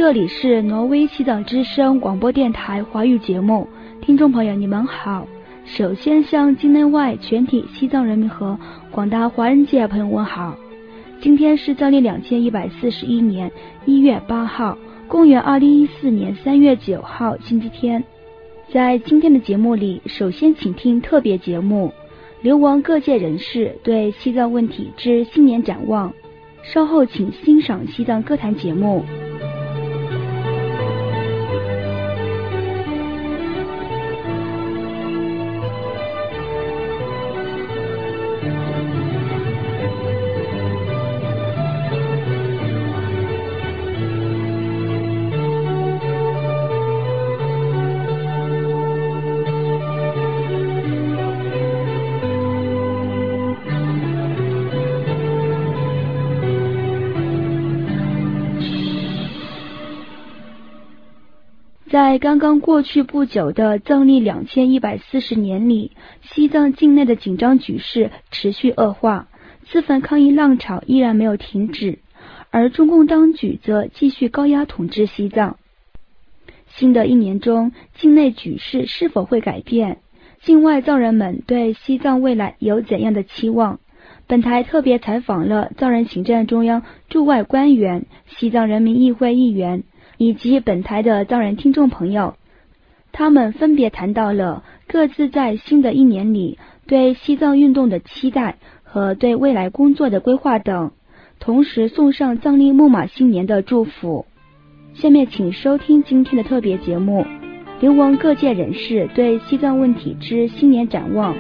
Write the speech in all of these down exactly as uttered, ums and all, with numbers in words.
这里是挪威西藏之声广播电台华语节目，听众朋友你们好。首先向境内外全体西藏人民和广大华人界朋友问好。今天是藏历两千一百四十一年一月八号，公元二零一四年三月九号，星期天。在今天的节目里，首先请听特别节目，流亡各界人士对西藏问题之新年展望。稍后请欣赏西藏歌坛节目。在刚刚过去不久的藏历两千一百四十年里，西藏境内的紧张局势持续恶化，自焚抗议浪潮依然没有停止，而中共当局则继续高压统治西藏。新的一年中，境内局势是否会改变？境外藏人们对西藏未来有怎样的期望？本台特别采访了藏人行政中央驻外官员、西藏人民议会议员以及本台的藏人听众朋友，他们分别谈到了各自在新的一年里对西藏运动的期待和对未来工作的规划等，同时送上藏历木马新年的祝福。下面请收听今天的特别节目，流亡各界人士对西藏问题之新年展望。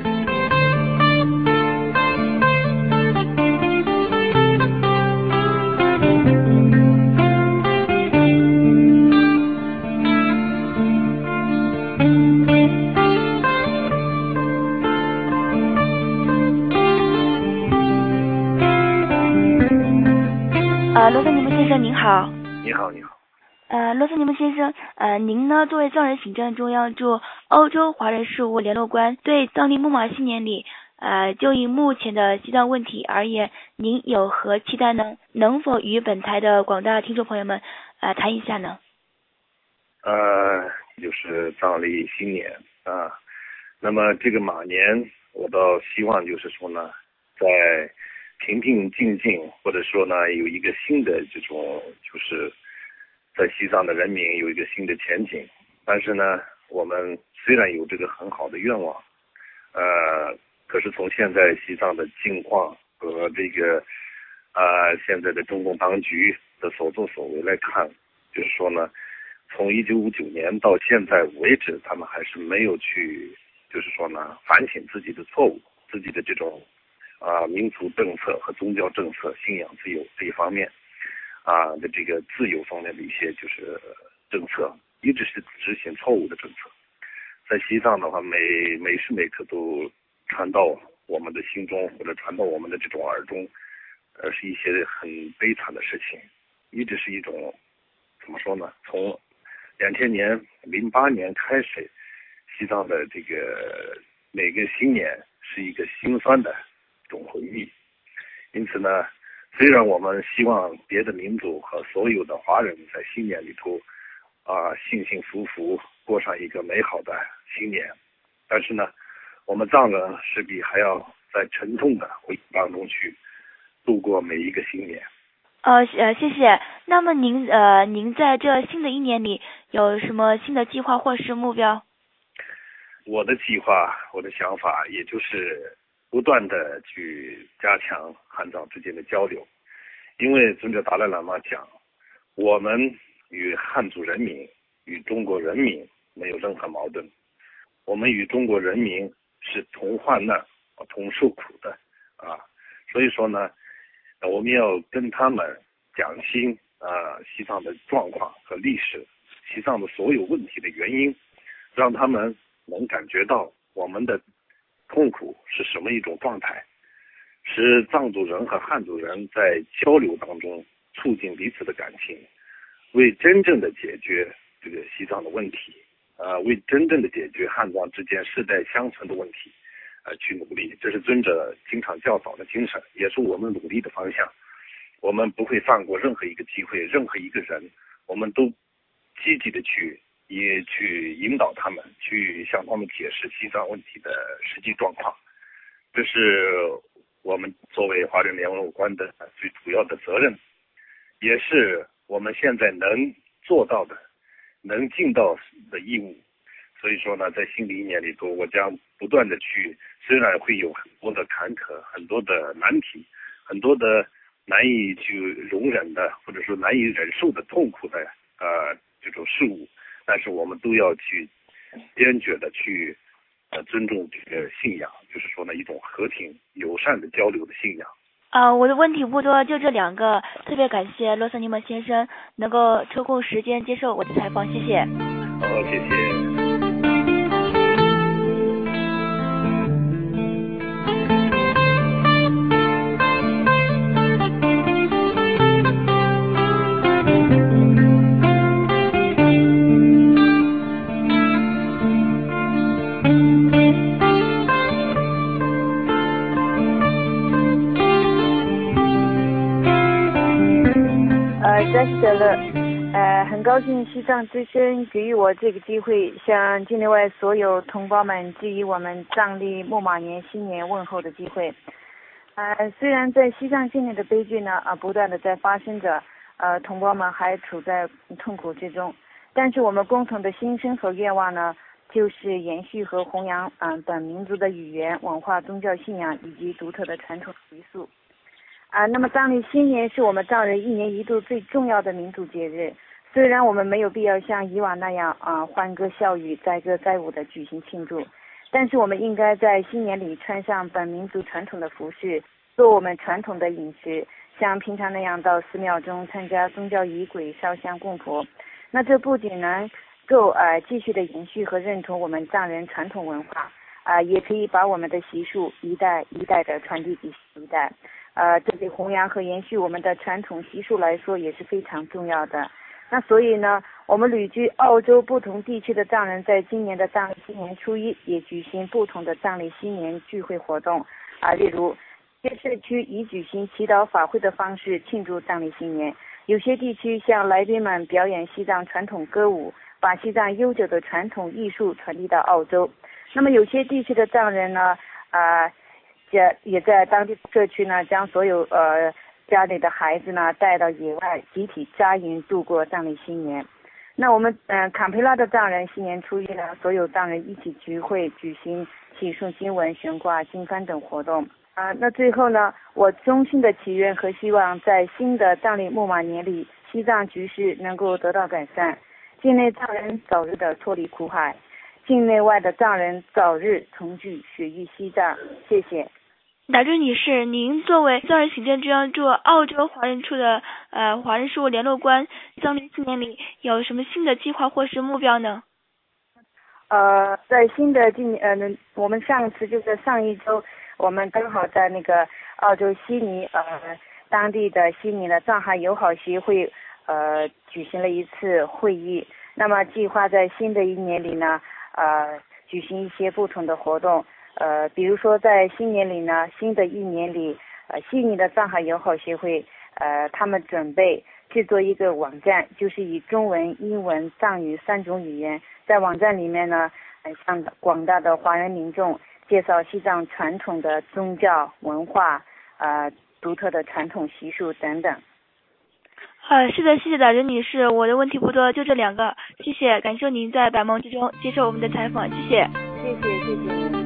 呃，罗森尼木先生您好。 你好，你好。 呃，罗森尼木先生，呃，您呢作为藏人行政中央驻欧洲华人事务联络官，对藏历木马新年里，呃，就以目前的西藏问题而言，您有何期待呢？能否与本台的广大听众朋友们，呃，谈一下呢？ 呃，就是藏历新年啊，那么这个马年，我倒希望就是说呢，在平平静静，或者说呢，有一个新的这种，就是在西藏的人民有一个新的前景。但是呢，我们虽然有这个很好的愿望，呃，可是从现在西藏的境况和这个呃现在的中共当局的所作所为来看，就是说呢，从一九五九年到现在为止，他们还是没有去，就是说呢，反省自己的错误，自己的这种啊，民族政策和宗教政策、信仰自由这一方面啊的这个自由方面的一些就是政策，一直是执行错误的政策。在西藏的话，每每时每刻都传到我们的心中，或者传到我们的这种耳中，呃，是一些很悲惨的事情，一直是一种怎么说呢？从两千年、零八年开始，西藏的这个每个新年是一个心酸的这种回忆。因此呢，虽然我们希望别的民族和所有的华人在新年里头啊幸幸福福过上一个美好的新年，但是呢，我们藏人势必还要在沉重的回忆当中去度过每一个新年。 呃呃，谢谢。那么您呃，您在这新的一年里有什么新的计划或是目标？ 我的计划，我的想法，也就是不断的去加强汉藏之间的交流。因为尊者达赖喇嘛讲，我们与汉族人民、与中国人民没有任何矛盾，我们与中国人民是同患难、同受苦的啊。所以说呢，我们要跟他们讲清啊西藏的状况和历史，西藏的所有问题的原因，让他们能感觉到我们的痛苦是什么一种状态，使藏族人和汉族人在交流当中促进彼此的感情，为真正的解决这个西藏的问题，呃，为真正的解决汉藏之间世代相传的问题，呃，去努力。这是尊者经常教导的精神，也是我们努力的方向。我们不会放过任何一个机会，任何一个人我们都积极的去也去引导他们，去向他们解释西藏问题的实际状况。这是我们作为华人联络官的最主要的责任，也是我们现在能做到的、能尽到的义务。所以说呢，在新的一年里头，我将不断的去，虽然会有很多的坎坷、很多的难题、很多的难以去容忍的，或者说难以忍受的痛苦的呃这种事物，但是我们都要去坚决的去呃尊重这个信仰，就是说呢一种和平友善的交流的信仰。 啊、呃，我的问题不多，就这两个。特别感谢罗瑟尼莫先生能够抽空时间接受我的采访，谢谢。 好，谢谢。 扎西德勒，呃，很高兴西藏之声给予我这个机会，向境内外所有同胞们给予我们藏历牧马年新年问候的机会。呃，虽然在西藏境内的悲剧呢啊、呃、不断的在发生着，呃，同胞们还处在痛苦之中，但是我们共同的心声和愿望呢，就是延续和弘扬啊、呃、本民族的语言、文化、宗教信仰以及独特的传统习俗。啊，那么藏历新年是我们藏人一年一度最重要的民族节日。虽然我们没有必要像以往那样啊欢歌笑语、载歌载舞的举行庆祝，但是我们应该在新年里穿上本民族传统的服饰，做我们传统的饮食，像平常那样到寺庙中参加宗教仪轨、烧香供佛。那这不仅能够呃继续的延续和认同我们藏人传统文化，啊、呃，也可以把我们的习俗一代一代的传递给下一代。呃，这对弘扬和延续我们的传统习俗来说也是非常重要的。那所以呢，我们旅居澳洲不同地区的藏人在今年的藏历新年初一也举行不同的藏历新年聚会活动啊，例如一些社区以举行祈祷法会的方式庆祝藏历新年，有些地区向来宾们表演西藏传统歌舞，把西藏悠久的传统艺术传递到澳洲。那么有些地区的藏人呢啊。呃也也在当地社区呢，将所有呃家里的孩子呢带到野外，集体扎营度过藏历新年。那我们嗯、呃、坎培拉的藏人新年初一呢，所有藏人一起聚会，举行祈诵经文、悬挂经幡等活动啊、呃。那最后呢，我衷心的祈愿和希望，在新的藏历牧马年里，西藏局势能够得到改善，境内藏人早日的脱离苦海，境内外的藏人早日重聚雪域西藏。谢谢。 打珠女士，您作为藏人行政中央驻澳洲华人处的呃华人事务联络官，藏历新年里有什么新的计划或是目标呢？ 呃，在新的今呃，我们上次就在上一周，我们刚好在那个澳洲悉尼呃当地的悉尼的藏海友好协会呃举行了一次会议。那么计划在新的一年里呢，呃举行一些不同的活动。呃，比如说在新年里呢，新的一年里，呃，悉尼的藏海友好协会，呃，他们准备制作一个网站，就是以中文、英文、藏语三种语言，在网站里面呢，呃、向广大的华人民众介绍西藏传统的宗教文化，呃，独特的传统习俗等等。 呃，是的，谢谢打珠女士，我的问题不多，就这两个，谢谢，感谢您在百忙之中接受我们的采访，谢谢， 谢谢，谢谢您。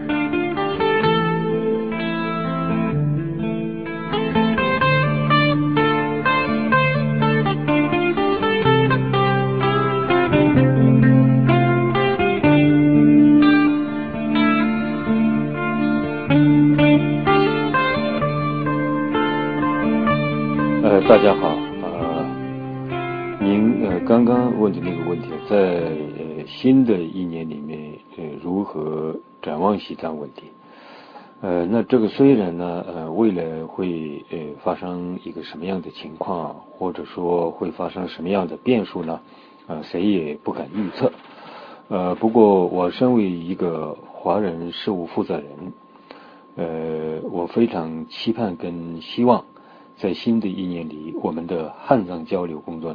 呃，大家好，呃，您呃刚刚问的那个问题，在呃新的一年里面，呃如何展望西藏问题？呃，那这个虽然呢，呃未来会呃发生一个什么样的情况，或者说会发生什么样的变数呢？呃，谁也不敢预测。呃，不过我身为一个华人事务负责人，呃，我非常期盼跟希望，在新的一年里，我们的汉藏交流工作呢，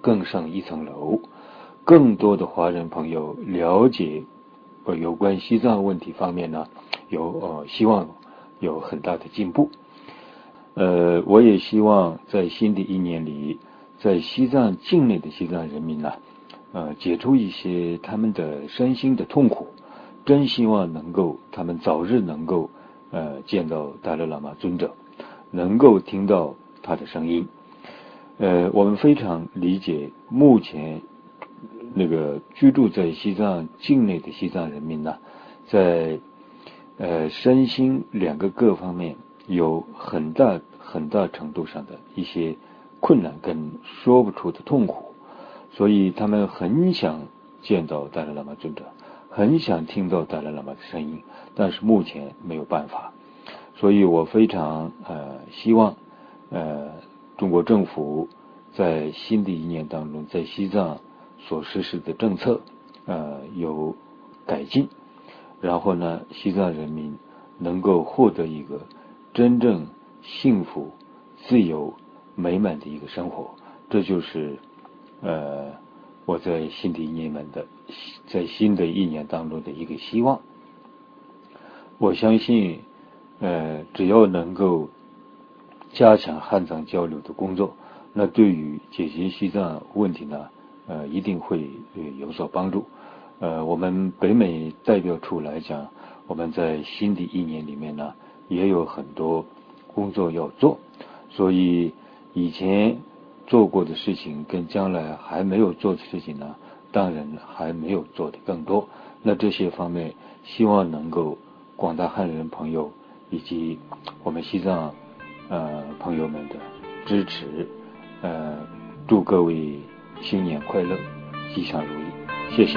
更上一层楼，更多的华人朋友了解呃有关西藏问题方面呢，有呃希望有很大的进步。呃，我也希望在新的一年里，在西藏境内的西藏人民呢，呃，解除一些他们的身心的痛苦，真希望能够他们早日能够呃见到达赖喇嘛尊者，能够听到他的声音。呃，我们非常理解目前那个居住在西藏境内的西藏人民呢，在呃身心两个各方面有很大很大程度上的一些困难跟说不出的痛苦，所以他们很想见到达赖喇嘛尊者，很想听到达赖喇嘛的声音，但是目前没有办法。所以我非常呃希望呃中国政府在新的一年当中，在西藏所实施的政策呃有改进，然后呢，西藏人民能够获得一个真正幸福、自由、美满的一个生活。这就是呃我在新的一年的在新的一年当中的一个希望。我相信呃只要能够加强汉藏交流的工作，那对于解决西藏问题呢呃一定会有所帮助。呃我们北美代表处来讲，我们在新的一年里面呢也有很多工作要做，所以以前做过的事情跟将来还没有做的事情呢，当然还没有做的更多。那这些方面希望能够广大汉人朋友以及我们西藏呃朋友们的支持，呃祝各位新年快乐，吉祥如意，谢谢。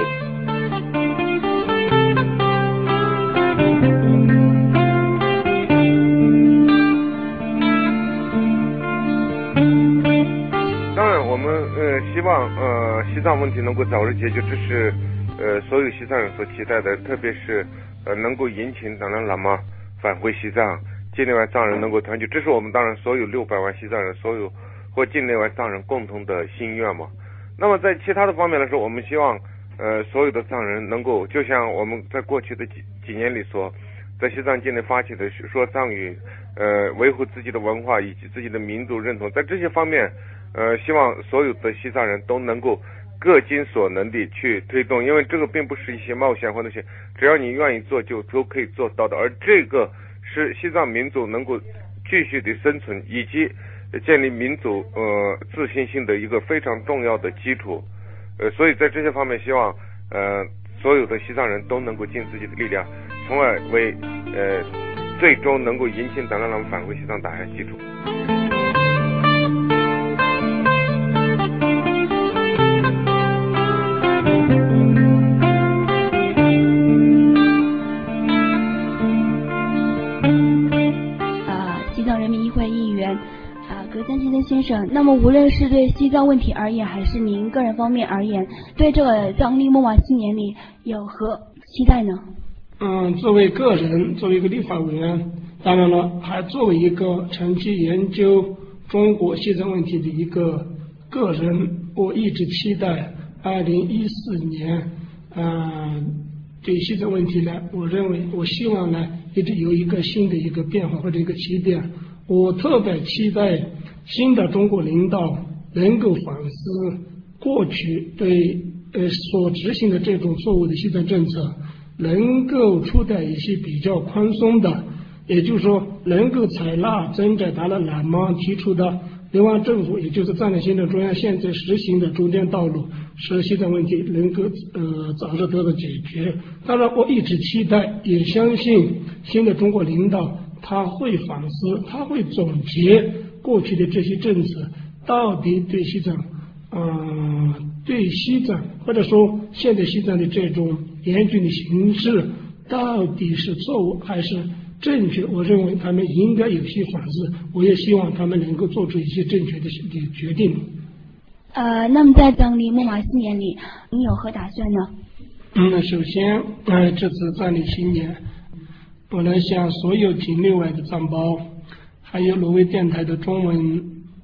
呃，希望呃西藏问题能够早日解决，这是呃所有西藏人所期待的，特别是呃能够引请达赖喇嘛返回西藏，境内外藏人能够团结，这是我们当然所有六百万西藏人，所有或境内外藏人共同的心愿嘛。那么在其他的方面来说，我们希望呃所有的藏人能够，就像我们在过去的几几年里所在西藏境内发起的说藏语，呃维护自己的文化以及自己的民族认同，在这些方面。呃，希望所有的西藏人都能够各尽所能地去推动，因为这个并不是一些冒险或那些，只要你愿意做就都可以做到的。而这个是西藏民族能够继续的生存以及建立民族呃自信心的一个非常重要的基础。呃，所以在这些方面，希望呃所有的西藏人都能够尽自己的力量，从而为呃最终能够引请达赖喇嘛返回西藏打下基础。 格江先生先生，那么无论是对西藏问题而言，还是您个人方面而言，对这个藏历木马新年里有何期待呢？ 嗯，作为个人，作为一个立法委员，当然了，还作为一个长期研究中国西藏问题的一个个人，我一直期待二零一四年，嗯，对西藏问题呢，我认为，我希望呢，一直有一个新的一个变化或者一个起点。我特别期待新的中国领导能够反思过去对呃所执行的这种错误的西藏政策，能够出台一些比较宽松的，也就是说能够采纳真正达赖喇嘛提出的流亡政府，也就是藏人行政中央现在实行的中间道路，使西藏问题能够呃早日得到解决。当然，我一直期待，也相信新的中国领导他会反思，他会总结过去的这些政策到底对西藏，嗯、呃，对西藏或者说现在西藏的这种严峻的形势到底是错误还是正确？我认为他们应该有些反思，我也希望他们能够做出一些正确的决定。 呃，那么在藏历木马新年里，您有何打算呢？ 嗯，首先，呃，这次藏历新年。我能向所有境内外的藏胞，还有挪威电台的中文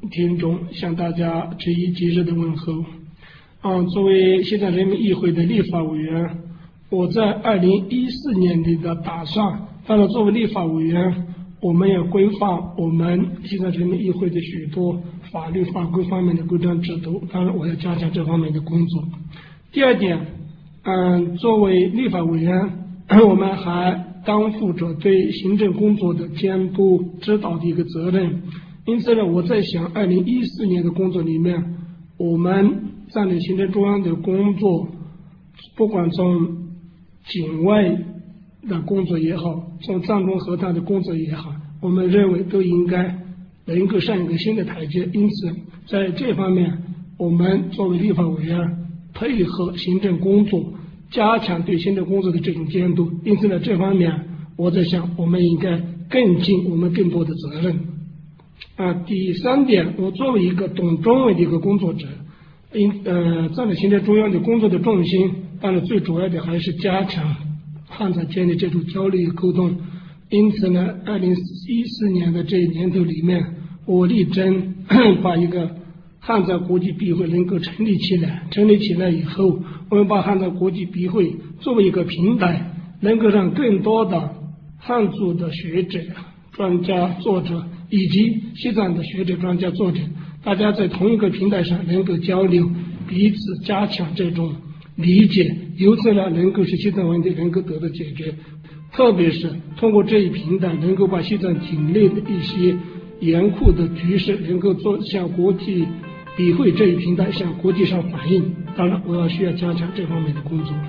听众向大家致以及时的问候。嗯，作为西藏人民议会的立法委员，我在二零一四年里的打算，当然作为立法委员，我们要规范我们西藏人民议会的许多法律法规方面的规章制度，当然我要加强这方面的工作。第二点，嗯，作为立法委员，我们还担负着对行政工作的监督指导的一个责任。因此呢，我在想二零一四年的工作里面，我们藏人行政中央的工作，不管从境外的工作也好，从藏中和谈的工作也好，我们认为都应该能够上一个新的台阶。因此在这方面，我们作为立法委员配合行政工作，加强对行政工作的这种监督。因此呢，这方面我在想，我们应该更尽我们更多的责任。啊，第三点，我作为一个懂中文的一个工作者，因呃，藏人行政中央的工作的重心，当然最主要的还是加强汉藏间的这种交流沟通。因此呢，二零一四年的这一年头里面，我力争把一个汉藏国际笔会能够成立起来。成立起来以后，我们把汉藏国际笔会作为一个平台，能够让更多的汉族的学者、专家、作者以及西藏的学者、专家、作者，大家在同一个平台上能够交流，彼此加强这种理解，由此呢，能够使西藏问题能够得到解决。特别是通过这一平台，能够把西藏境内的一些严酷的局势，能够做向国际笔会这一平台向国际上反映。当然，我要需要加强这方面的工作。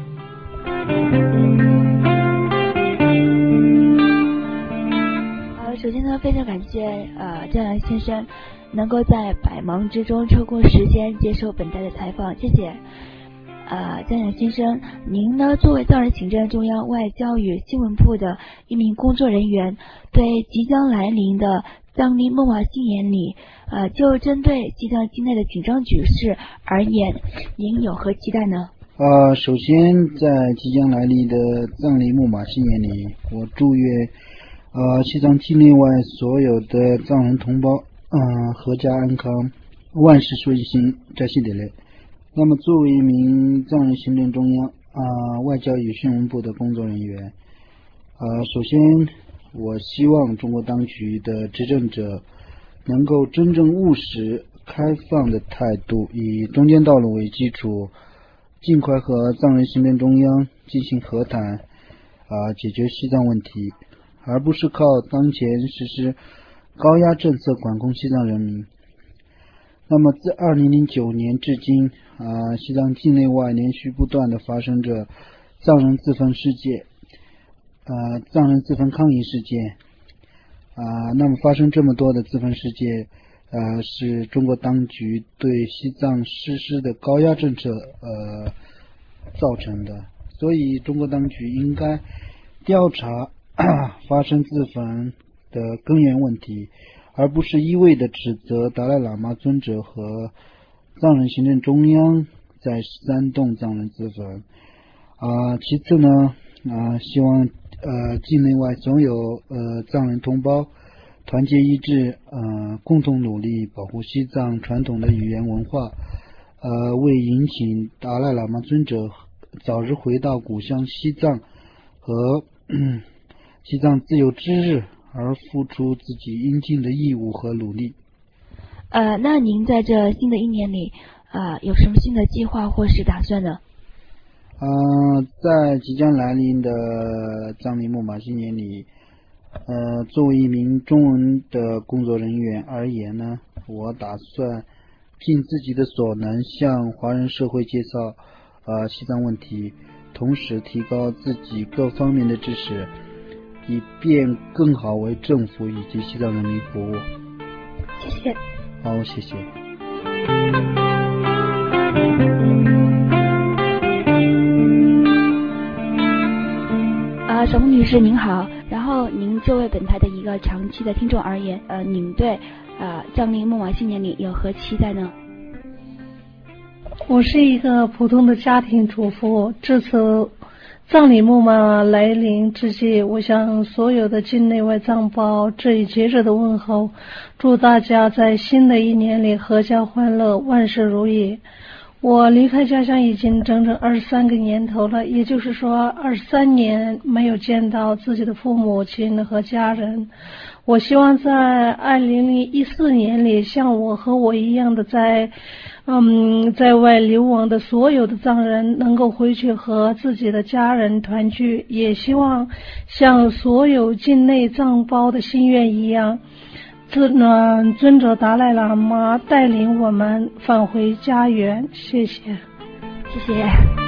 首先呢，非常感谢呃张良先生能够在百忙之中抽空时间接受本台的采访，谢谢。呃，张良先生，您呢作为藏人行政中央外交与新闻部的一名工作人员，对即将来临的藏历木马新年里，呃，就针对西藏境内的紧张局势而言，您有何期待呢？ 呃，首先在即将来临的藏历木马新年里，我祝愿呃，西藏境内外所有的藏人同胞，嗯、呃，阖家安康，万事顺心，扎西德勒。那么，作为一名藏人行政中央啊、呃、外交与新闻部的工作人员，呃，首先，我希望中国当局的执政者能够真正务实、开放的态度，以中间道路为基础，尽快和藏人行政中央进行和谈，啊、呃，解决西藏问题。而不是靠当前实施高压政策管控西藏人民。那么自二零零九年至今，啊，西藏境内外连续不断的发生着藏人自焚事件，啊，藏人自焚抗议事件，啊，那么发生这么多的自焚事件，呃，是中国当局对西藏实施的高压政策呃造成的。所以中国当局应该调查发生自焚的根源问题，而不是一味的指责达赖喇嘛尊者和藏人行政中央在煽动藏人自焚。啊、呃，其次呢，啊、呃，希望呃境内外总有呃藏人同胞团结一致，呃，共同努力保护西藏传统的语言文化，呃，为迎请达赖喇嘛尊者早日回到故乡西藏和西藏自由之日而付出自己应尽的义务和努力。 呃，那您在这新的一年里，呃，有什么新的计划或是打算呢？ 呃，在即将来临的藏历木马新年里，呃，作为一名中文的工作人员而言呢，我打算尽自己的所能向华人社会介绍呃西藏问题，同时提高自己各方面的知识，以便更好为政府以及西藏人民服务。 谢谢。 好，谢谢。 呃，小木女士您好，然后您作为本台的一个长期的听众而言，呃，您对呃藏历木马新年里有何期待呢？ 我是一个普通的家庭主妇，这次葬礼木马来临之际，我向所有的境内外藏胞致以节日的问候，祝大家在新的一年里阖家欢乐，万事如意。我离开家乡已经整整二十三个年头了，也就是说二十三年没有见到自己的父母亲和家人。我希望在二零一四年里，像我和我一样的在嗯在外流亡的所有的藏人能够回去和自己的家人团聚，也希望像所有境内藏胞的心愿一样，尊尊者达赖喇嘛带领我们返回家园。谢谢， 谢谢。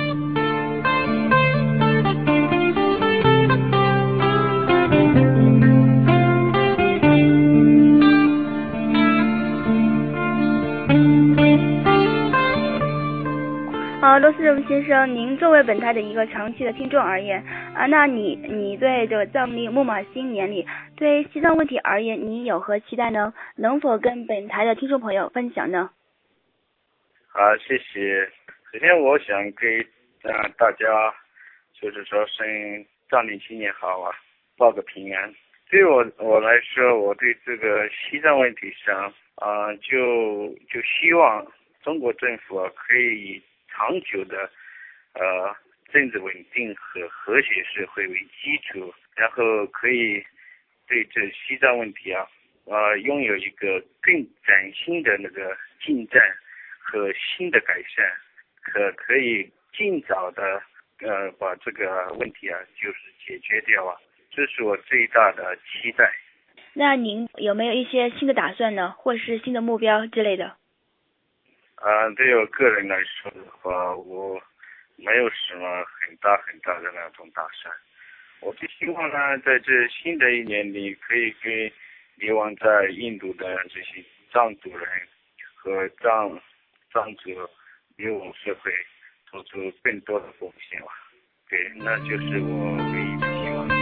啊，罗斯荣先生，您作为本台的一个长期的听众而言啊，那你你对这个藏历木马新年里对西藏问题而言，你有何期待呢？能否跟本台的听众朋友分享呢？ 啊，谢谢。首先，我想给呃大家就是说声藏历新年好啊，报个平安。对我我来说，我对这个西藏问题上啊、呃，就就希望中国政府啊可以长久的呃政治稳定和和谐社会为基础，然后可以对这西藏问题啊呃拥有一个更崭新的那个进展和新的改善，可可以尽早的呃把这个问题啊就是解决掉啊，这是我最大的期待。 那您有没有一些新的打算呢，或是新的目标之类的？ 啊，对我个人来说的话，我没有什么很大很大的那种打算。我就希望呢，在这新的一年里，可以给流亡在印度的这些藏族人和藏藏族流亡社会做出更多的贡献吧。对，那就是我唯一的希望。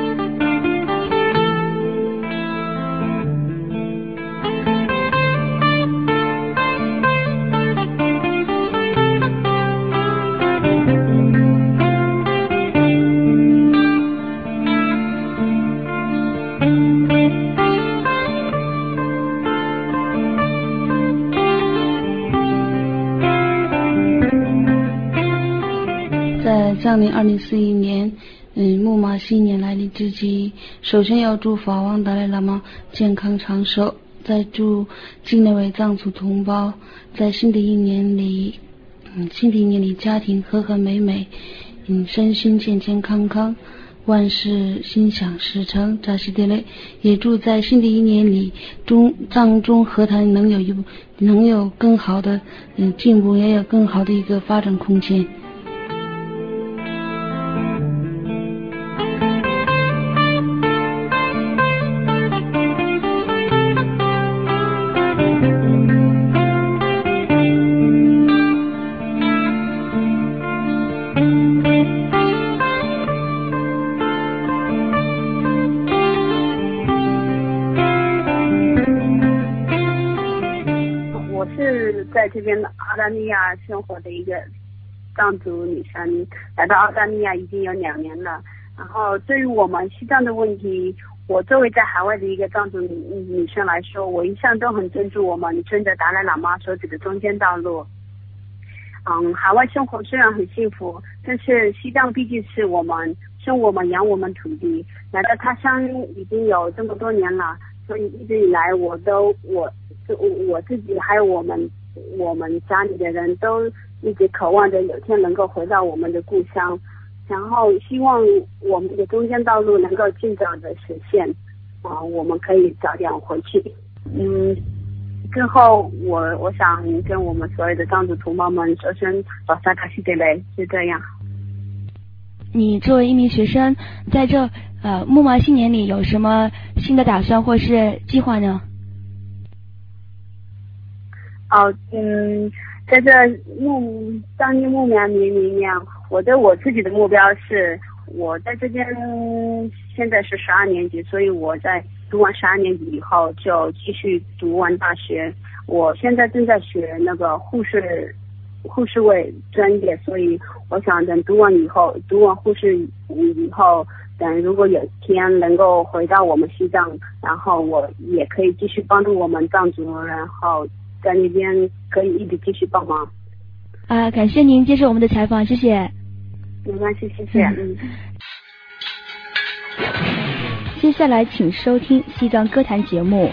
藏历二零四一年，嗯，木马新年来临之际，首先要祝法王达赖喇嘛健康长寿，再祝境内外藏族同胞在新的一年里，嗯，新的一年里家庭和和美美，嗯，身心健健康康，万事心想事成，扎西德勒。也祝在新的一年里，中藏中和谈能有一能有更好的嗯进步，也有更好的一个发展空间。 在这边的澳大利亚生活的一个藏族女生，来到澳大利亚已经有两年了。然后对于我们西藏的问题，我作为在海外的一个藏族女女生来说，我一向都很尊重我们尊者达赖喇嘛所指的中间道路。嗯，海外生活虽然很幸福，但是西藏毕竟是我们生我们养我们土地，来到他乡已经有这么多年了，所以一直以来我都我就我自己还有我们我们家里的人都一直渴望着有天能够回到我们的故乡，然后希望我们的中间道路能够尽早的实现啊、呃，我们可以早点回去。嗯，最后我我想跟我们所有的藏族同胞们说声老萨卡西德雷，是这样。 你作为一名学生，在这呃木马新年里有什么新的打算或是计划呢？ 哦，嗯，在这木藏历木马年里面，我对我自己的目标是，我在这边现在是十二年级，所以我在读完十二年级以后就继续读完大学。我现在正在学那个护士护士位专业，所以我想等读完以后，读完护士以后，等如果有天能够回到我们西藏，然后我也可以继续帮助我们藏族，然后在那边可以一直继续帮忙。 啊，感谢您接受我们的采访，谢谢。 没关系，谢谢。嗯。 接下来请收听西藏歌坛节目。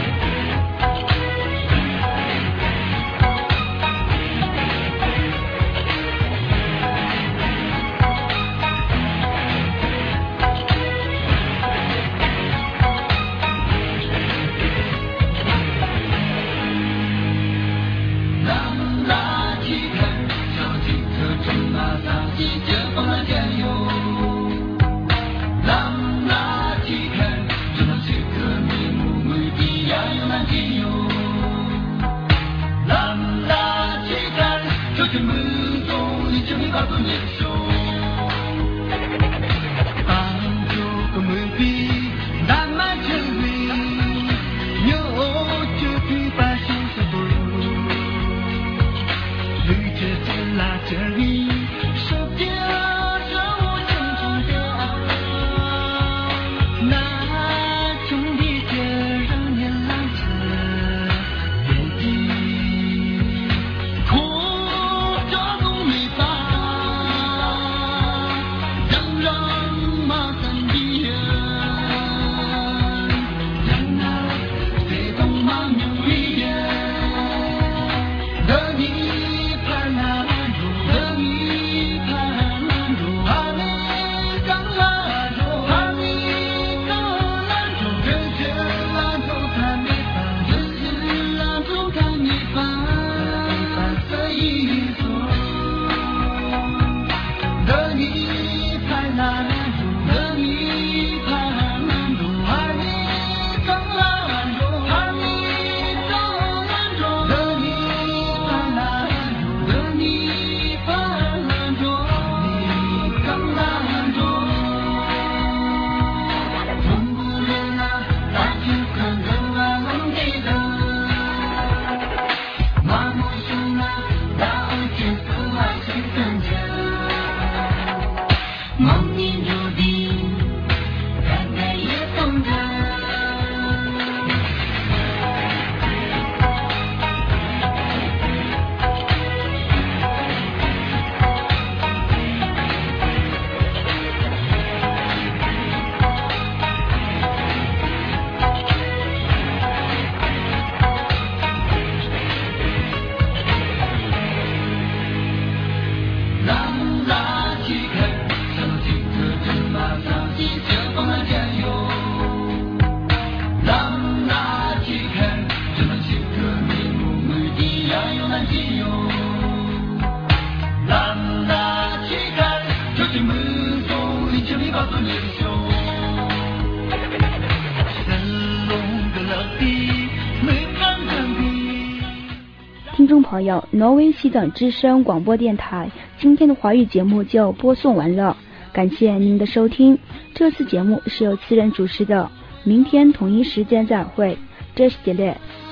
听众朋友，挪威西藏之声广播电台今天的华语节目就播送完了，感谢您的收听。这次节目是由次人主持的，明天同一时间再会，这是杰列。